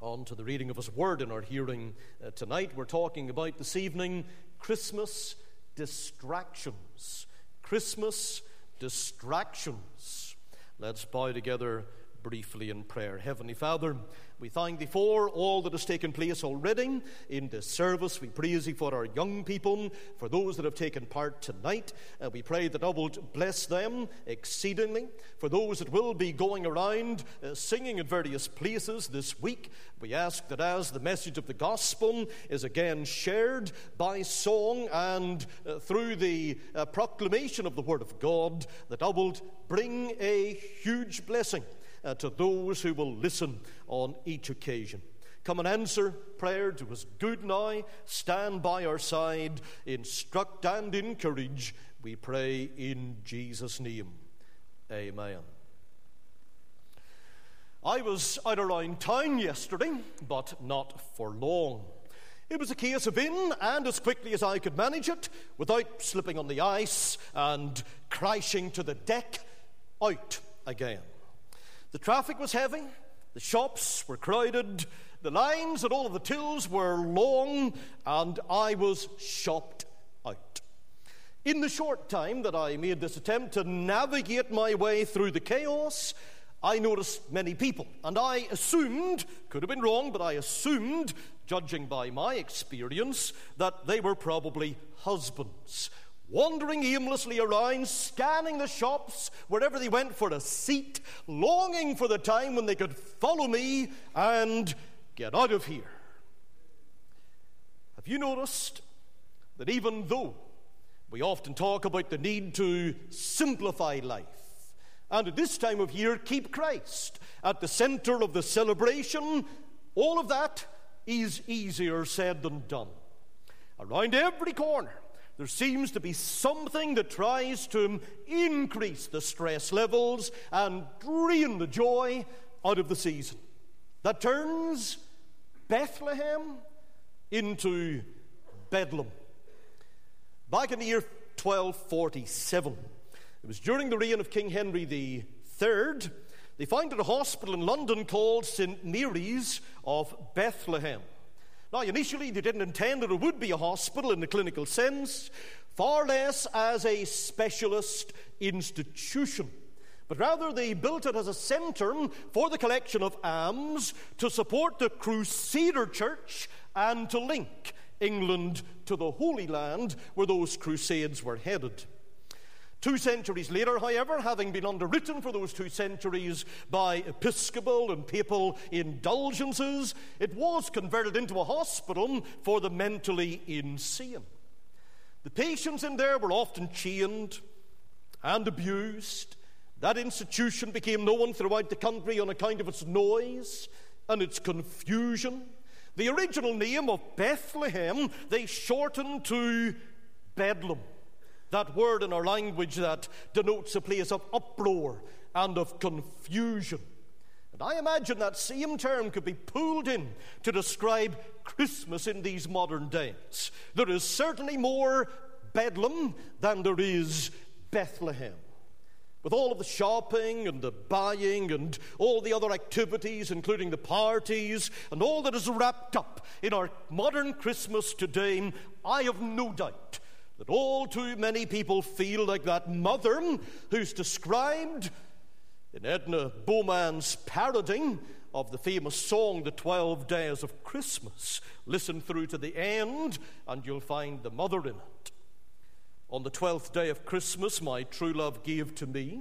On to the reading of His Word in our hearing tonight. We're talking about this evening Christmas distractions. Christmas distractions. Let's bow together briefly in prayer. Heavenly Father, we thank Thee for all that has taken place already in this service. We praise Thee for our young people, for those that have taken part tonight. We pray that Thou wilt bless them exceedingly. For those that will be going around singing in various places this week, we ask that as the message of the gospel is again shared by song and through the proclamation of the Word of God, that Thou wilt bring a huge blessing to those who will listen on each occasion. Come and answer prayer to us good now. Stand by our side, instruct and encourage, we pray in Jesus' name. Amen. I was out around town yesterday, but not for long. It was a case of in and as quickly as I could manage it, without slipping on the ice and crashing to the deck, out again. The traffic was heavy, the shops were crowded, the lines at all of the tills were long, and I was shopped out. In the short time that I made this attempt to navigate my way through the chaos, I noticed many people, and I assumed, could have been wrong, but I assumed, judging by my experience, that they were probably husbands, wandering aimlessly around, scanning the shops wherever they went for a seat, longing for the time when they could follow me and get out of here. Have you noticed that even though we often talk about the need to simplify life, and at this time of year keep Christ at the center of the celebration, all of that is easier said than done. Around every corner, there seems to be something that tries to increase the stress levels and drain the joy out of the season. That turns Bethlehem into Bedlam. Back in the year 1247, it was during the reign of King Henry III, they founded a hospital in London called St. Mary's of Bethlehem. Now, initially, they didn't intend that it would be a hospital in the clinical sense, far less as a specialist institution. But rather, they built it as a centre for the collection of alms to support the Crusader Church and to link England to the Holy Land where those crusades were headed. 2 centuries later, however, having been underwritten for those 2 centuries by episcopal and papal indulgences, it was converted into a hospital for the mentally insane. The patients in there were often chained and abused. That institution became known throughout the country on account of its noise and its confusion. The original name of Bethlehem they shortened to Bedlam. That word in our language that denotes a place of uproar and of confusion. And I imagine that same term could be pulled in to describe Christmas in these modern days. There is certainly more Bedlam than there is Bethlehem. With all of the shopping and the buying and all the other activities, including the parties, and all that is wrapped up in our modern Christmas today, I have no doubt that all too many people feel like that mother who's described in Edna Bowman's parody of the famous song, The 12 Days of Christmas. Listen through to the end and you'll find the mother in it. On the 12th day of Christmas, my true love gave to me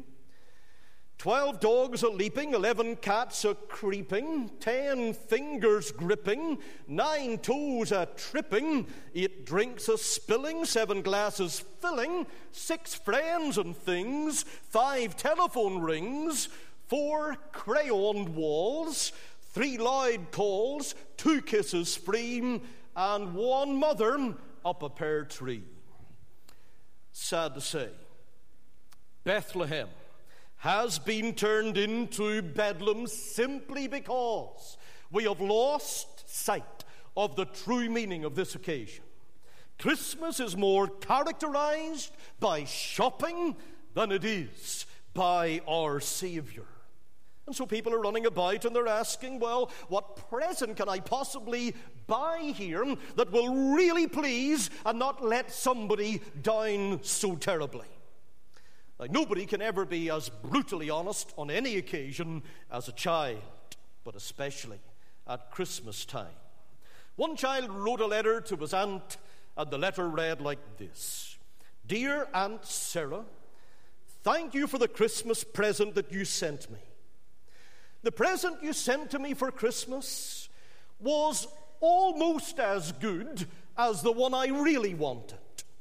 12 dogs a-leaping, 11 cats a-creeping, 10 fingers gripping, 9 toes a-tripping, 8 drinks a-spilling, 7 glasses filling, 6 friends and things, 5 telephone rings, 4 crayoned walls, 3 loud calls, 2 kisses free, and 1 mother up a pear tree. Sad to say, Bethlehem has been turned into Bedlam simply because we have lost sight of the true meaning of this occasion. Christmas is more characterized by shopping than it is by our Savior. And so people are running about and they're asking, well, what present can I possibly buy here that will really please and not let somebody down so terribly? Now, nobody can ever be as brutally honest on any occasion as a child, but especially at Christmas time. One child wrote a letter to his aunt, and the letter read like this: "Dear Aunt Sarah, thank you for the Christmas present that you sent me. The present you sent to me for Christmas was almost as good as the one I really wanted."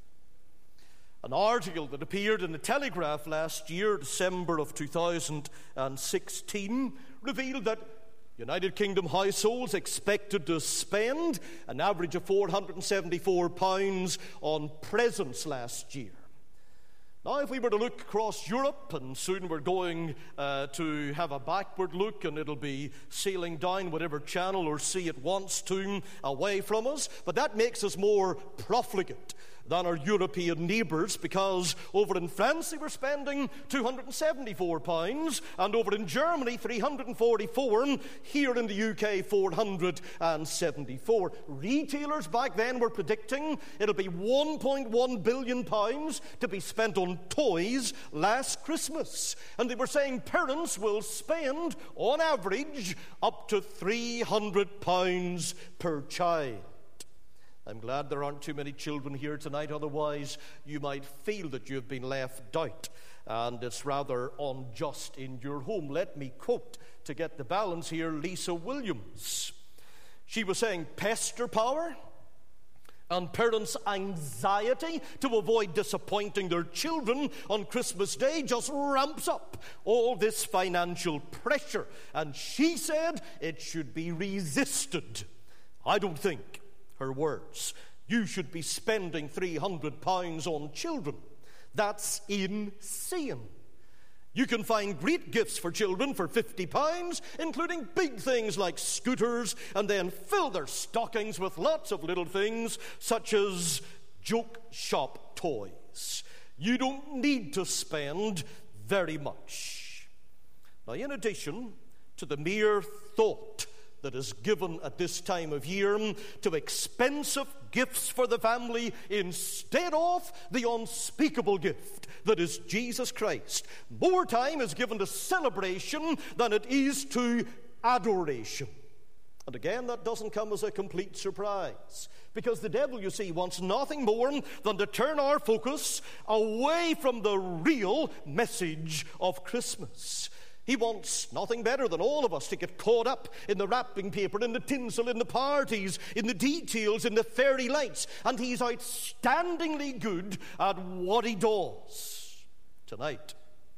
An article that appeared in the Telegraph last year, December of 2016, revealed that United Kingdom households expected to spend an average of £474 on presents last year. Now, if we were to look across Europe, and soon we're going to have a backward look, and it'll be sailing down whatever channel or sea it wants to away from us, but that makes us more profligate than our European neighbours, because over in France they were spending £274, and over in Germany £344, here in the UK £474. Retailers back then were predicting it'll be £1.1 billion to be spent on toys last Christmas, and they were saying parents will spend on average up to £300 per child. I'm glad there aren't too many children here tonight, otherwise you might feel that you've been left out, and it's rather unjust in your home. Let me quote, to get the balance here, Lisa Williams. She was saying pester power and parents' anxiety to avoid disappointing their children on Christmas Day just ramps up all this financial pressure, and she said it should be resisted. I don't think, her words, you should be spending £300 on children. That's insane. You can find great gifts for children for £50, including big things like scooters, and then fill their stockings with lots of little things such as joke shop toys. You don't need to spend very much. Now, in addition to the mere thought that is given at this time of year to expensive gifts for the family instead of the unspeakable gift that is Jesus Christ, more time is given to celebration than it is to adoration. And again, that doesn't come as a complete surprise, because the devil, you see, wants nothing more than to turn our focus away from the real message of Christmas. He wants nothing better than all of us to get caught up in the wrapping paper, in the tinsel, in the parties, in the details, in the fairy lights. And he's outstandingly good at what he does. Tonight,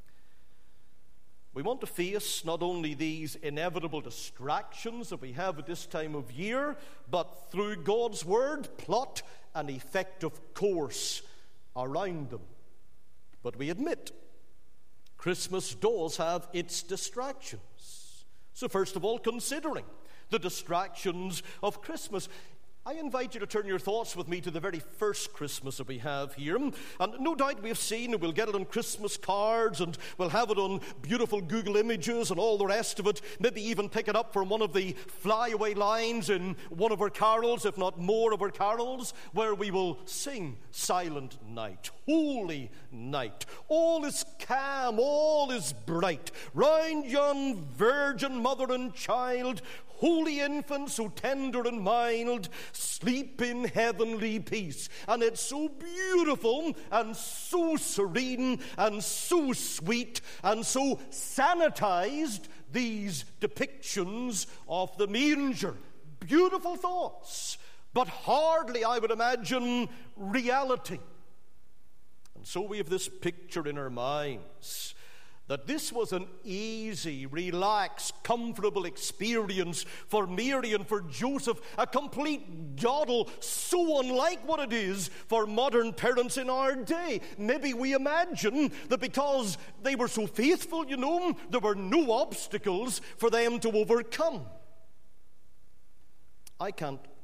we want to face not only these inevitable distractions that we have at this time of year, but through God's word, plot an effective course around them. But we admit, Christmas does have its distractions. So first of all, considering the distractions of Christmas, I invite you to turn your thoughts with me to the very first Christmas that we have here. And no doubt we've seen, and we'll get it on Christmas cards, and we'll have it on beautiful Google images and all the rest of it. Maybe even pick it up from one of the flyaway lines in one of our carols, if not more of our carols, where we will sing Silent Night, Holy Night. All is calm, all is bright. Round yon virgin mother and child, holy infant, so tender and mild, sleep in heavenly peace. And it's so beautiful and so serene and so sweet and so sanitized, these depictions of the manger. Beautiful thoughts, but hardly, I would imagine, reality. And so we have this picture in our minds that this was an easy, relaxed, comfortable experience for Mary and for Joseph, a complete dawdle, so unlike what it is for modern parents in our day. Maybe we imagine that because they were so faithful, there were no obstacles for them to overcome. I can't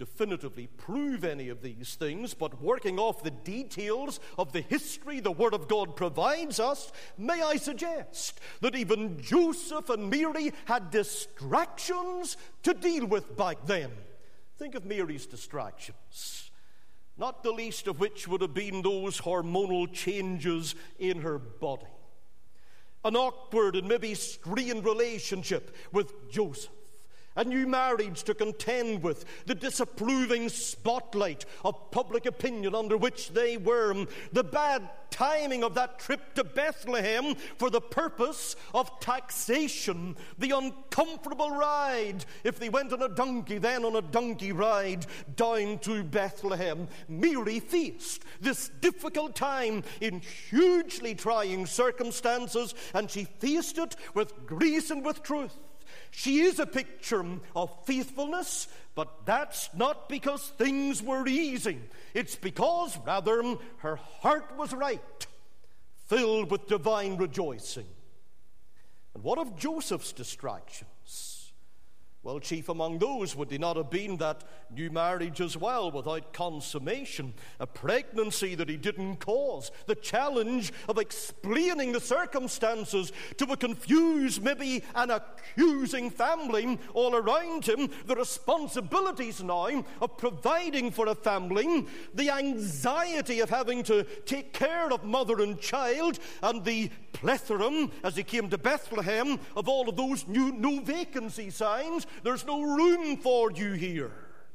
definitively prove any of these things, but working off the details of the history the Word of God provides us, may I suggest that even Joseph and Mary had distractions to deal with back then. Think of Mary's distractions, not the least of which would have been those hormonal changes in her body, an awkward and maybe strained relationship with Joseph, a new marriage to contend with, the disapproving spotlight of public opinion under which they were, the bad timing of that trip to Bethlehem for the purpose of taxation, the uncomfortable ride, if they went on a donkey, then on a donkey ride down to Bethlehem. Mary faced this difficult time in hugely trying circumstances, and she faced it with grace and with truth. She is a picture of faithfulness, but that's not because things were easy. It's because, rather, her heart was right, filled with divine rejoicing. And what of Joseph's distractions? Well, chief among those would they not have been that new marriage as well without consummation, a pregnancy that he didn't cause, the challenge of explaining the circumstances to a confused, maybe an accusing family all around him, the responsibilities now of providing for a family, the anxiety of having to take care of mother and child, and the plethora, as he came to Bethlehem, of all of those no vacancy signs. There's no room for you here.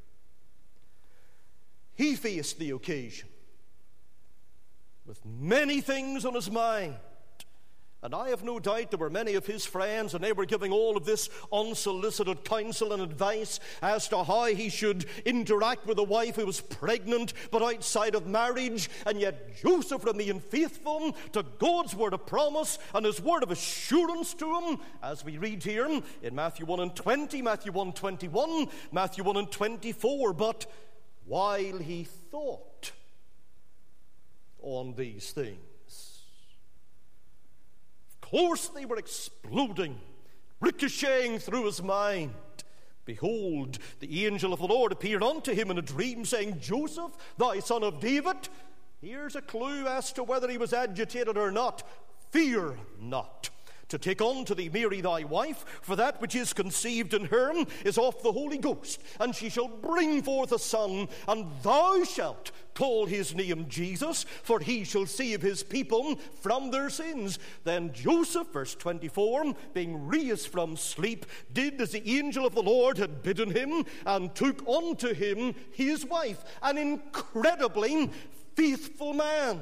He faced the occasion with many things on his mind. And I have no doubt there were many of his friends, and they were giving all of this unsolicited counsel and advice as to how he should interact with a wife who was pregnant but outside of marriage. And yet Joseph remained faithful to God's word of promise and his word of assurance to him, as we read here in Matthew 1:20, Matthew 1:21, Matthew 1:24. But while he thought on these things, of course they were exploding, ricocheting through his mind. Behold, the angel of the Lord appeared unto him in a dream, saying, Joseph, thou son of David. Here's a clue as to whether he was agitated or not. Fear not to take unto thee Mary thy wife, for that which is conceived in her is of the Holy Ghost, and she shall bring forth a son, and thou shalt call his name Jesus, for he shall save his people from their sins. Then Joseph, verse 24, being raised from sleep, did as the angel of the Lord had bidden him, and took unto him his wife, an incredibly faithful man.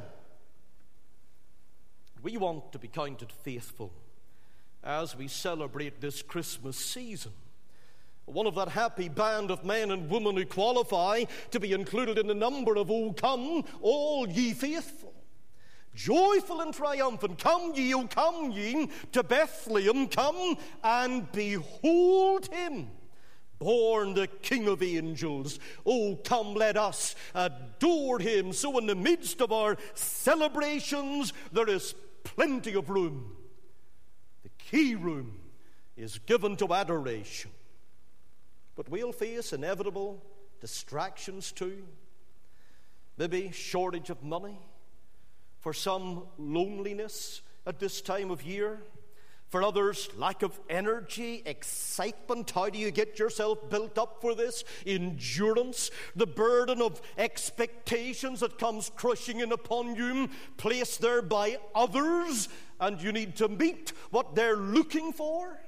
We want to be counted faithful as we celebrate this Christmas season. One of that happy band of men and women who qualify to be included in the number of O come, all ye faithful. Joyful and triumphant, come ye, O come ye to Bethlehem, come and behold him, born the King of angels. Oh, come, let us adore him. So in the midst of our celebrations, there is plenty of room. The key room is given to adoration. But we'll face inevitable distractions too. Maybe shortage of money. For some, loneliness at this time of year. For others, lack of energy, excitement. How do you get yourself built up for this? Endurance, the burden of expectations that comes crushing in upon you, placed there by others, and you need to meet what they're looking for.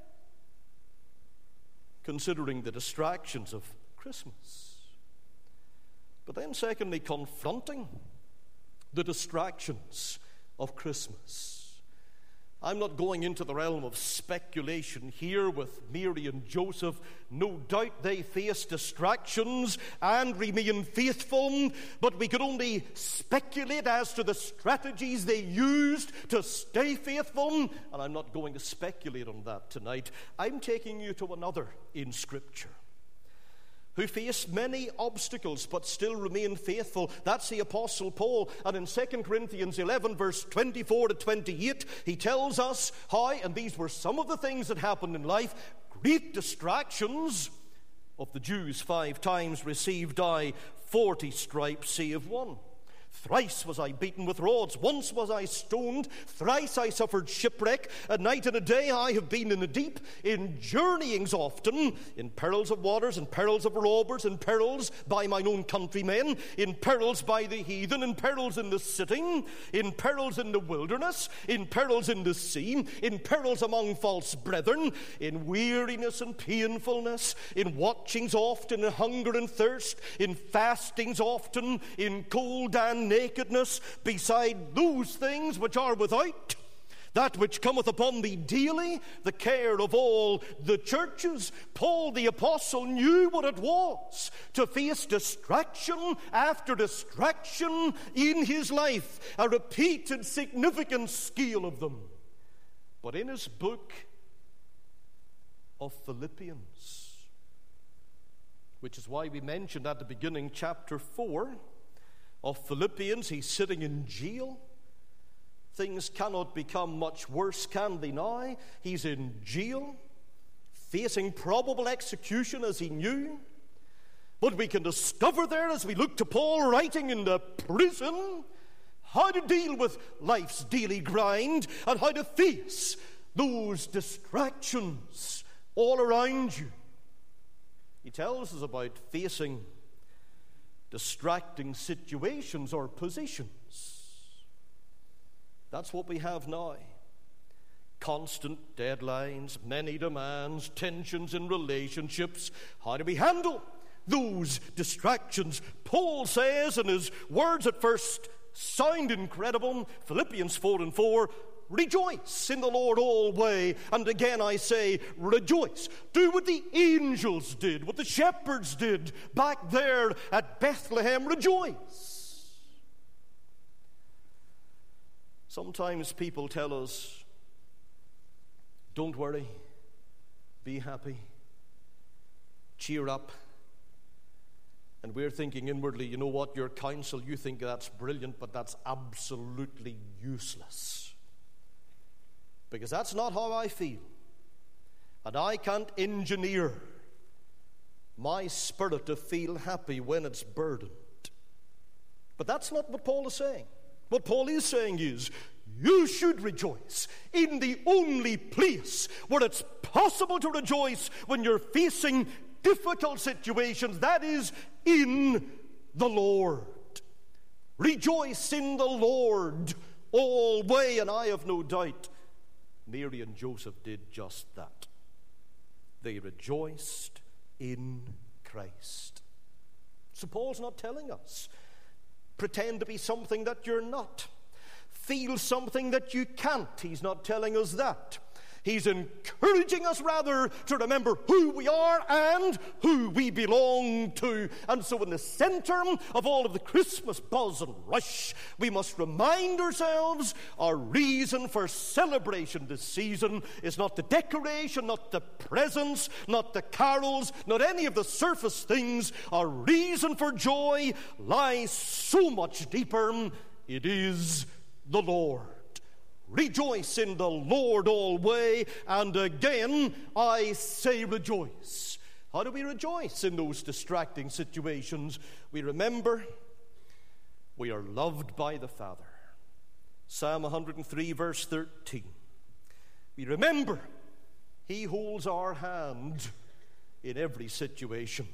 Considering the distractions of Christmas. But then secondly, confronting the distractions of Christmas. I'm not going into the realm of speculation here with Mary and Joseph. No doubt they faced distractions and remained faithful, but we could only speculate as to the strategies they used to stay faithful, and I'm not going to speculate on that tonight. I'm taking you to another in Scripture who faced many obstacles but still remained faithful. That's the Apostle Paul. And in 2 Corinthians 11, verse 24 to 28, he tells us how, and these were some of the things that happened in life, great distractions of Of the Jews 5 times received I 40 stripes, save one. Thrice was I beaten with rods, once was I stoned, thrice I suffered shipwreck, a night and a day I have been in the deep, in journeyings often, in perils of waters, in perils of robbers, in perils by mine own countrymen, in perils by the heathen, in perils in the city, in perils in the wilderness, in perils in the sea, in perils among false brethren, in weariness and painfulness, in watchings often, in hunger and thirst, in fastings often, in cold and nakedness, beside those things which are without, that which cometh upon thee daily, the care of all the churches. Paul the apostle knew what it was to face distraction after distraction in his life, a repeated significant scale of them. But in his book of Philippians, which is why we mentioned at the beginning, chapter 4 of Philippians, he's sitting in jail. Things cannot become much worse, can they now? He's in jail, facing probable execution as he knew. But we can discover there, as we look to Paul writing in the prison, how to deal with life's daily grind and how to face those distractions all around you. He tells us about facing distracting situations or positions. That's what we have now. Constant deadlines, many demands, tensions in relationships. How do we handle those distractions? Paul says, and his words at first sound incredible, Philippians 4:4, rejoice in the Lord always. And again I say, rejoice. Do what the angels did, what the shepherds did back there at Bethlehem. Rejoice. Sometimes people tell us, don't worry, be happy, cheer up. And we're thinking inwardly, you know what, your counsel, you think that's brilliant, but that's absolutely useless. Because that's not how I feel. And I can't engineer my spirit to feel happy when it's burdened. But that's not what Paul is saying. What Paul is saying is, you should rejoice in the only place where it's possible to rejoice when you're facing difficult situations, that is, in the Lord. Rejoice in the Lord always, and I have no doubt Mary and Joseph did just that. They rejoiced in Christ. So Paul's not telling us, pretend to be something that you're not. Feel something that you can't. He's not telling us that. He's encouraging us rather to remember who we are and who we belong to. And so in the center of all of the Christmas buzz and rush, we must remind ourselves our reason for celebration this season is not the decoration, not the presents, not the carols, not any of the surface things. Our reason for joy lies so much deeper. It is the Lord. Rejoice in the Lord always, and again I say rejoice. How do we rejoice in those distracting situations? We remember we are loved by the Father. Psalm 103 verse 13. We remember He holds our hand in every situation.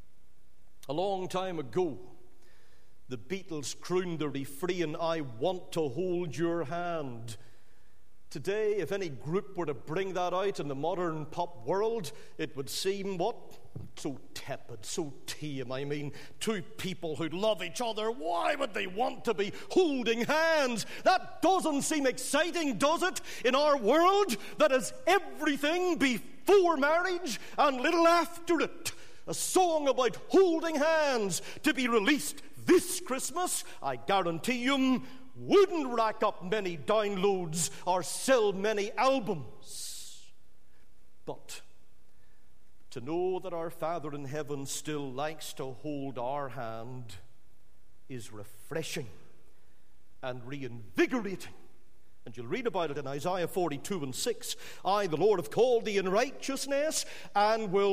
A long time ago, the Beatles crooned the refrain, I want to hold your hand. Today, if any group were to bring that out in the modern pop world, it would seem, what? So tepid, so tame. I mean, two people who love each other, why would they want to be holding hands? That doesn't seem exciting, does it? In our world that is everything before marriage and little after it. A song about holding hands to be released this Christmas, I guarantee you, wouldn't rack up many downloads or sell many albums. But to know that our Father in heaven still likes to hold our hand is refreshing and reinvigorating. And you'll read about it in Isaiah 42 and 6. I, the Lord, have called thee in righteousness and will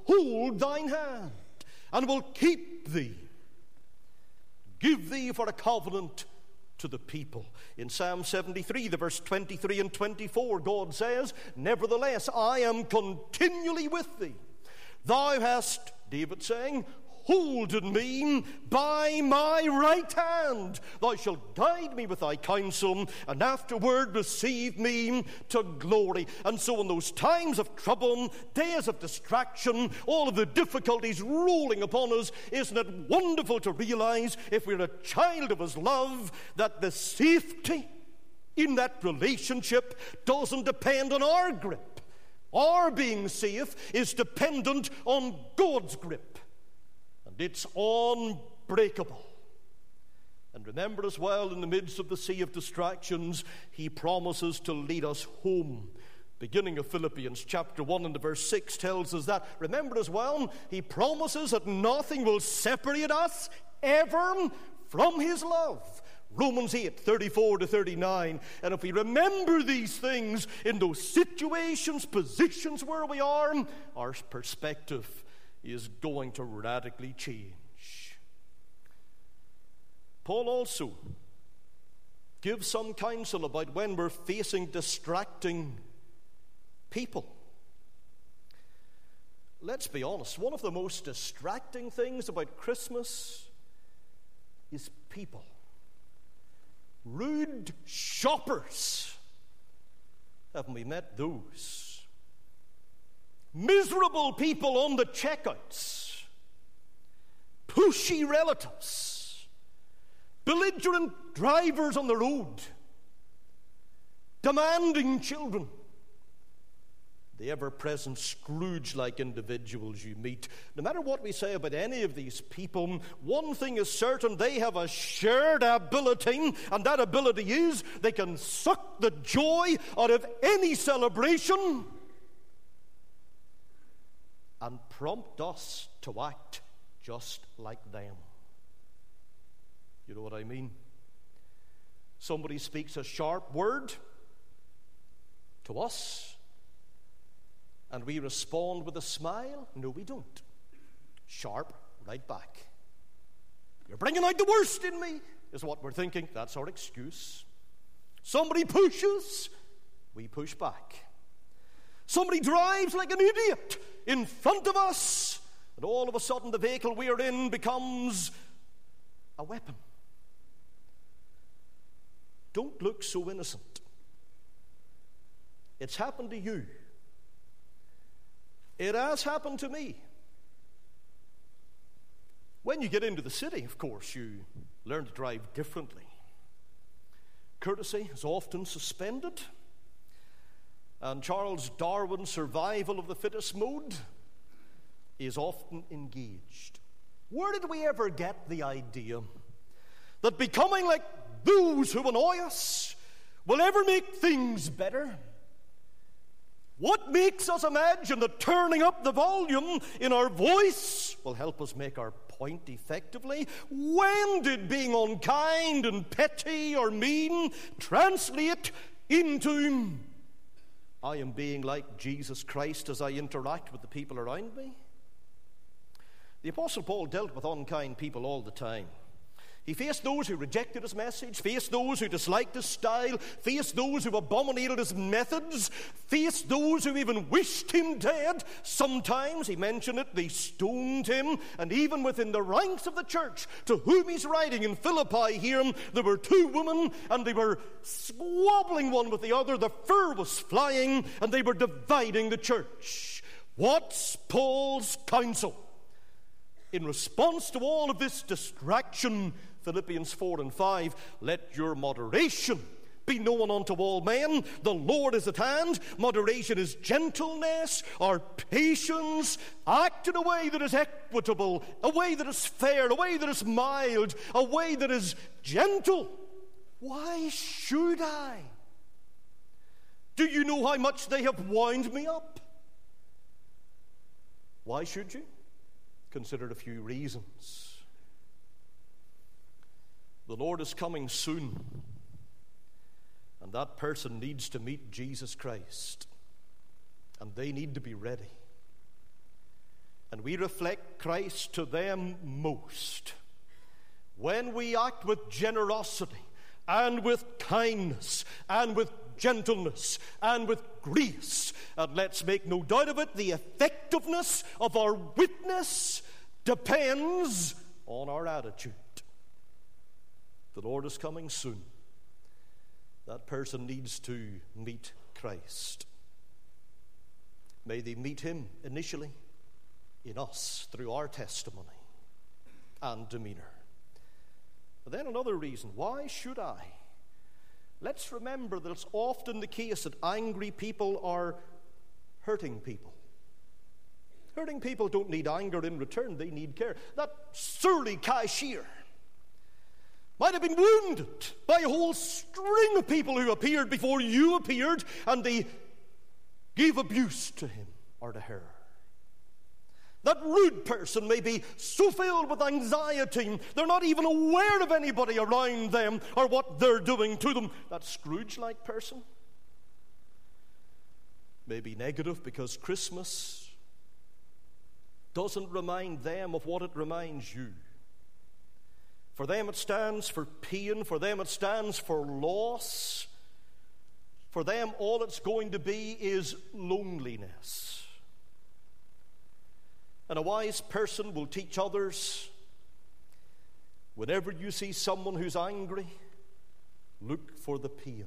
hold thine hand, and will keep thee, give thee for a covenant to the people. In Psalm 73, the verse 23 and 24, God says, nevertheless, I am continually with thee. Thou hast, David saying, holden me by my right hand. Thou shalt guide me with thy counsel, and afterward receive me to glory. And so in those times of trouble, days of distraction, all of the difficulties rolling upon us, isn't it wonderful to realize, if we're a child of his love, that the safety in that relationship doesn't depend on our grip. Our being safe is dependent on God's grip. It's unbreakable. And remember as well, in the midst of the sea of distractions, he promises to lead us home. Beginning of Philippians chapter 1 and the verse 6 tells us that. Remember as well, he promises that nothing will separate us ever from his love. Romans 8, 34 to 39. And if we remember these things in those situations, positions where we are, our perspective is going to radically change. Paul also gives some counsel about when we're facing distracting people. Let's be honest, one of the most distracting things about Christmas is people. Rude shoppers. Haven't we met those? Miserable people on the checkouts, pushy relatives, belligerent drivers on the road, demanding children, the ever-present Scrooge-like individuals you meet. No matter what we say about any of these people, one thing is certain: they have a shared ability, and that ability is they can suck the joy out of any celebration and prompt us to act just like them. You know what I mean? Somebody speaks a sharp word to us, and we respond with a smile. No, we don't. Sharp, right back. You're bringing out the worst in me, is what we're thinking. That's our excuse. Somebody pushes, we push back. Somebody drives like an idiot in front of us, and all of a sudden the vehicle we're in becomes a weapon. Don't look so innocent. It's happened to you. It has happened to me. When you get into the city, of course, you learn to drive differently. Courtesy is often suspended, and Charles Darwin's survival of the fittest mode is often engaged. Where did we ever get the idea that becoming like those who annoy us will ever make things better? What makes us imagine that turning up the volume in our voice will help us make our point effectively? When did being unkind and petty or mean translate into I am being like Jesus Christ as I interact with the people around me? The Apostle Paul dealt with unkind people all the time. He faced those who rejected his message, faced those who disliked his style, faced those who abominated his methods, faced those who even wished him dead. Sometimes, he mentioned it, they stoned him. And even within the ranks of the church to whom he's writing in Philippi here, there were two women, and they were squabbling one with the other. The fur was flying, and they were dividing the church. What's Paul's counsel? In response to all of this distraction, Philippians 4 and 5, let your moderation be known unto all men. The Lord is at hand. Moderation is gentleness or patience. Act in a way that is equitable, a way that is fair, a way that is mild, a way that is gentle. Why should I? Do you know how much they have wound me up? Why should you? Consider a few reasons. The Lord is coming soon, and that person needs to meet Jesus Christ, and they need to be ready. and we reflect Christ to them most when we act with generosity and with kindness and with gentleness and with grace. And let's make no doubt of it, the effectiveness of our witness depends on our attitude. The Lord is coming soon. That person needs to meet Christ. May they meet him initially in us through our testimony and demeanor. But then another reason, why should I? Let's remember that it's often the case that angry people are hurting people. Hurting people don't need anger in return, they need care. That surly cashier might have been wounded by a whole string of people who appeared before you appeared, and they gave abuse to him or to her. That rude person may be so filled with anxiety, they're not even aware of anybody around them or what they're doing to them. That Scrooge-like person may be negative because Christmas doesn't remind them of what it reminds you. For them it stands for pain, for them it stands for loss. For them all it's going to be is loneliness. And a wise person will teach others, whenever you see someone who's angry, look for the pain.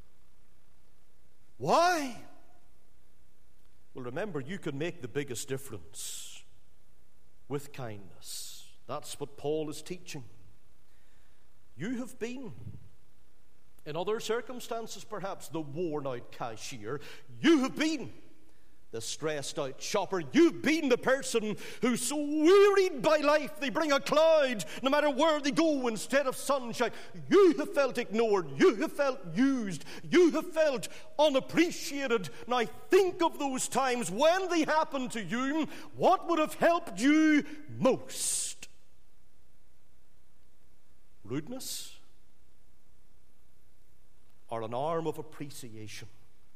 Why? Well, remember, you can make the biggest difference with kindness. That's what Paul is teaching. You have been, in other circumstances perhaps, the worn-out cashier. You have been the stressed-out shopper. You've been the person who's so wearied by life they bring a cloud no matter where they go instead of sunshine. You have felt ignored. You have felt used. You have felt unappreciated. Now think of those times when they happened to you. What would have helped you most? Rudeness or an arm of appreciation?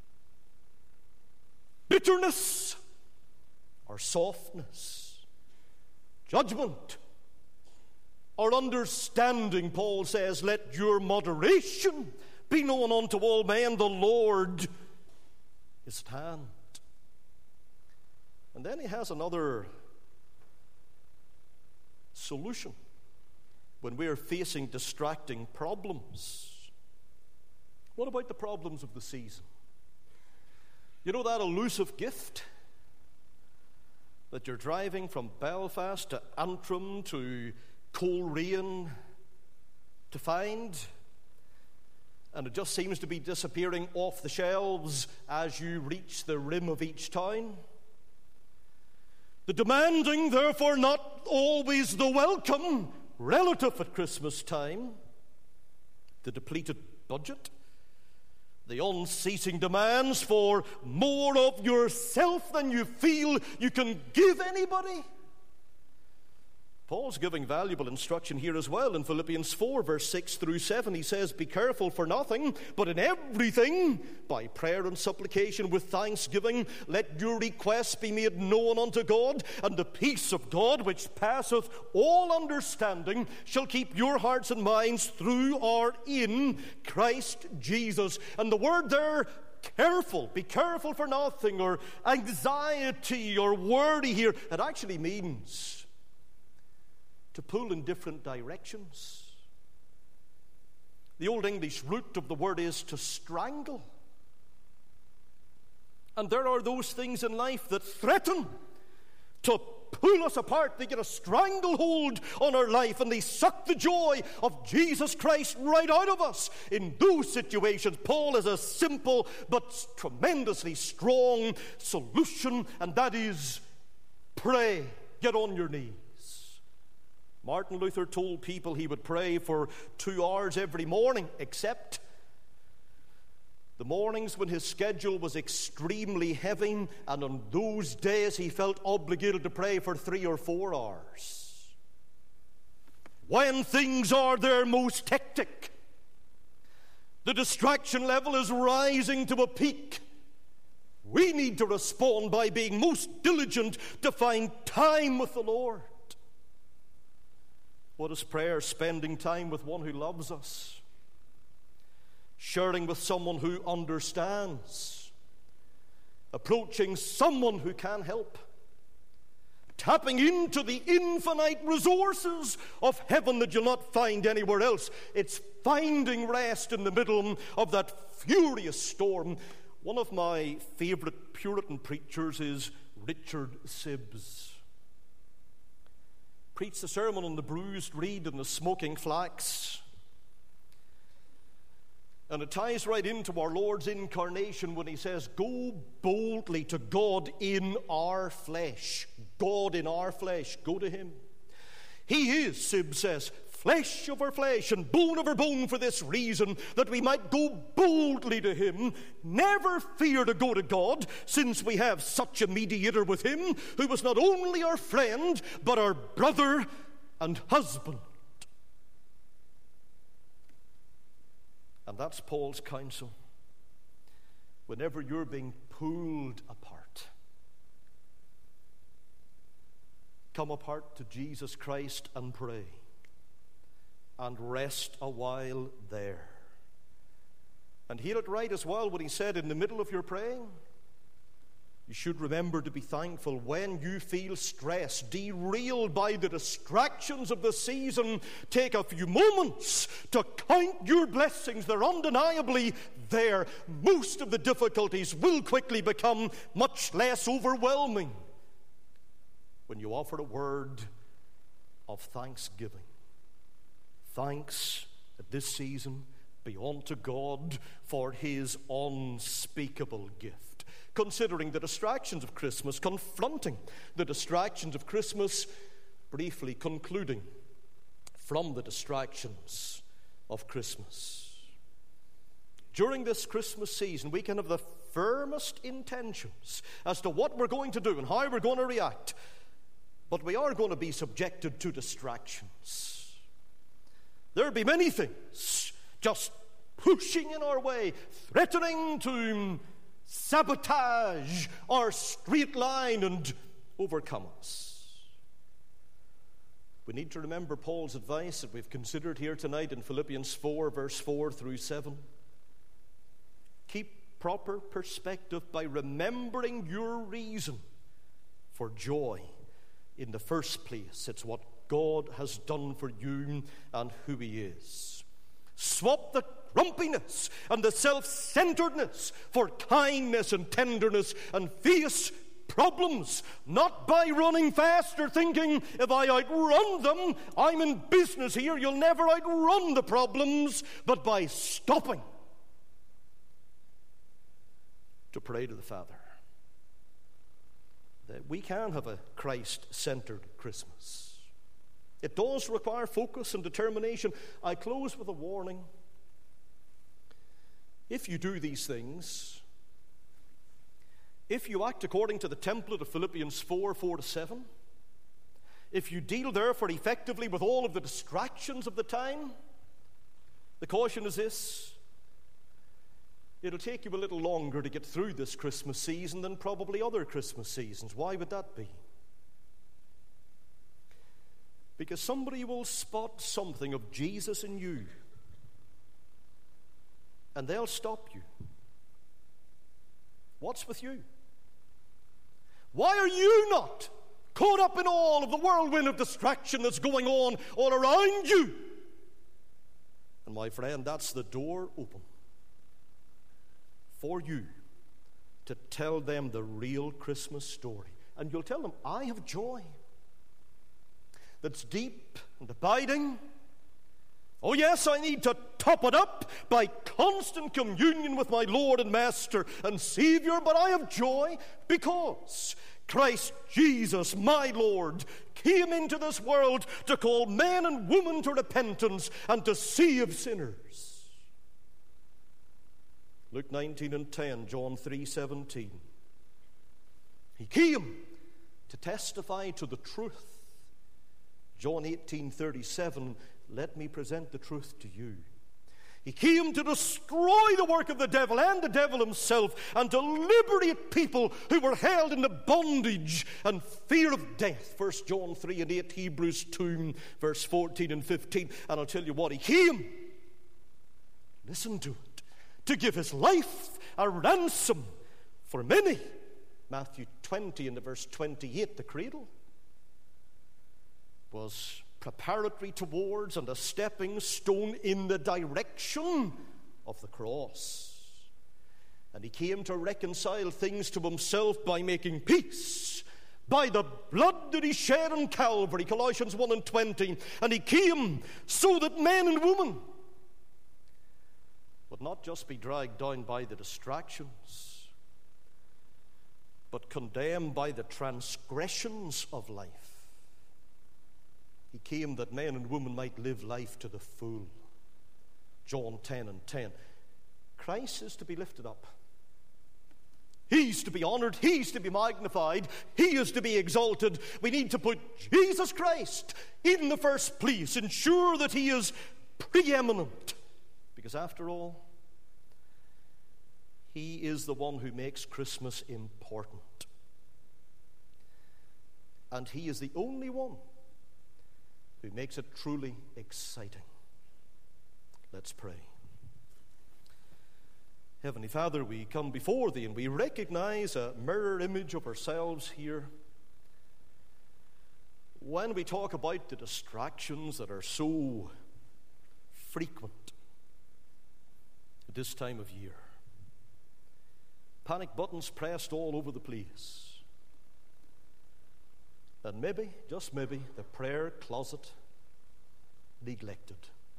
Bitterness or softness? Judgment or understanding? Paul says, let your moderation be known unto all men. The Lord is at hand. And then he has another solution when we are facing distracting problems. What about the problems of the season? You know that elusive gift that you're driving from Belfast to Antrim to Coleraine to find, and it just seems to be disappearing off the shelves as you reach the rim of each town? The demanding, therefore not always the welcome, relative at Christmas time, the depleted budget, the unceasing demands for more of yourself than you feel you can give anybody. Paul's giving valuable instruction here as well in Philippians 4, verse 6 through 7. He says, be careful for nothing, but in everything, by prayer and supplication with thanksgiving, let your requests be made known unto God, and the peace of God, which passeth all understanding, shall keep your hearts and minds through or in Christ Jesus. And the word there, careful, be careful for nothing, or anxiety or worry here, it actually means to pull in different directions. The Old English root of the word is to strangle. And there are those things in life that threaten to pull us apart. They get a stranglehold on our life, and they suck the joy of Jesus Christ right out of us. In those situations, Paul has a simple but tremendously strong solution, and that is pray. Get on your knees. Martin Luther told people he would pray for 2 hours every morning, except the mornings when his schedule was extremely heavy, and on those days he felt obligated to pray for 3 or 4 hours. When things are their most hectic, the distraction level is rising to a peak. we need to respond by being most diligent to find time with the Lord. What is prayer? Spending time with one who loves us, sharing with someone who understands, approaching someone who can help, tapping into the infinite resources of heaven that you'll not find anywhere else. It's finding rest in the middle of that furious storm. One of my favorite Puritan preachers is Richard Sibbes. Preached a sermon on the bruised reed and the smoking flax. And it ties right into our Lord's incarnation when he says, go boldly to God in our flesh. God in our flesh. Go to him. He is, Sibbes says, flesh of our flesh and bone of our bone for this reason, that we might go boldly to him, never fear to go to God, since we have such a mediator with him, who was not only our friend, but our brother and husband. And that's Paul's counsel. Whenever you're being pulled apart, come apart to Jesus Christ and pray. And rest a while there. And hear it right as well when he said, in the middle of your praying, you should remember to be thankful when you feel stressed, derailed by the distractions of the season. Take a few moments to count your blessings. They're undeniably there. Most of the difficulties will quickly become much less overwhelming when you offer a word of thanksgiving. Thanks at this season be unto God for his unspeakable gift. Considering the distractions of Christmas, confronting the distractions of Christmas, briefly concluding from the distractions of Christmas. During this Christmas season, we can have the firmest intentions as to what we're going to do and how we're going to react, but we are going to be subjected to distractions. There'll be many things just pushing in our way, threatening to sabotage our straight line and overcome us. We need to remember Paul's advice that we've considered here tonight in Philippians 4, verse 4 through 7. Keep proper perspective by remembering your reason for joy in the first place. It's what God has done for you and who he is. Swap the grumpiness and the self-centeredness for kindness and tenderness, and face problems not by running fast or thinking, if I outrun them, I'm in business here. You'll never outrun the problems, but by stopping to pray to the Father. That we can have a Christ-centered Christmas. It does require focus and determination. I close with a warning. If you do these things, if you act according to the template of Philippians 4, 4-7, if you deal therefore effectively with all of the distractions of the time, the caution is this: it'll take you a little longer to get through this Christmas season than probably other Christmas seasons. Why would that be? Because somebody will spot something of Jesus in you, and they'll stop you. What's with you? Why are you not caught up in all of the whirlwind of distraction that's going on all around you? And my friend, that's the door open for you to tell them the real Christmas story. And you'll tell them, I have joy that's deep and abiding. Oh yes, I need to top it up by constant communion with my Lord and Master and Savior, but I have joy because Christ Jesus, my Lord, came into this world to call men and women to repentance and to save sinners. Luke 19:10, John 3:17. He came to testify to the truth. John 18:37, let me present the truth to you. He came to destroy the work of the devil and the devil himself, and to liberate people who were held in the bondage and fear of death. 1 John 3 and 8, Hebrews 2, verse 14 and 15. And I'll tell you what, he came, listen to it, to give his life a ransom for many. Matthew 20 and the verse 28, the cradle was preparatory towards and a stepping stone in the direction of the cross. And he came to reconcile things to himself by making peace by the blood that he shed on Calvary, Colossians 1 and 20. And he came so that men and women would not just be dragged down by the distractions, but condemned by the transgressions of life. He came that men and women might live life to the full. John 10 and 10. Christ is to be lifted up. He's to be honored. He's to be magnified. He is to be exalted. We need to put Jesus Christ in the first place. Ensure that he is preeminent. Because after all, he is the one who makes Christmas important. And he is the only one who makes it truly exciting. Let's pray. Heavenly Father, we come before thee and we recognize a mirror image of ourselves here. When we talk about the distractions that are so frequent at this time of year, panic buttons pressed all over the place. And maybe, just maybe, the prayer closet neglected.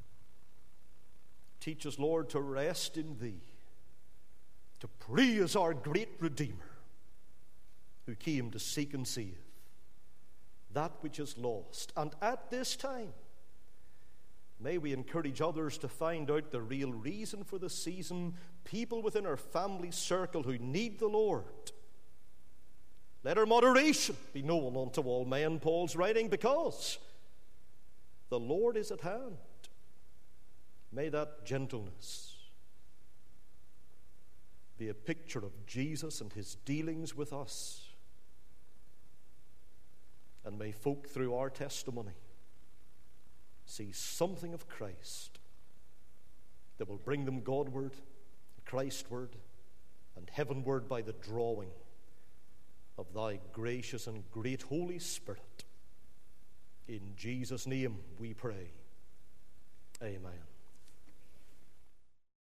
Teach us, Lord, to rest in thee, to praise our great Redeemer, who came to seek and save that which is lost. And at this time, may we encourage others to find out the real reason for the season, people within our family circle who need the Lord. Let our moderation be known unto all men, Paul's writing, because the Lord is at hand. May that gentleness be a picture of Jesus and his dealings with us. And may folk through our testimony see something of Christ that will bring them Godward, Christward, and heavenward by the drawing of thy gracious and great Holy Spirit. In Jesus' name we pray. Amen.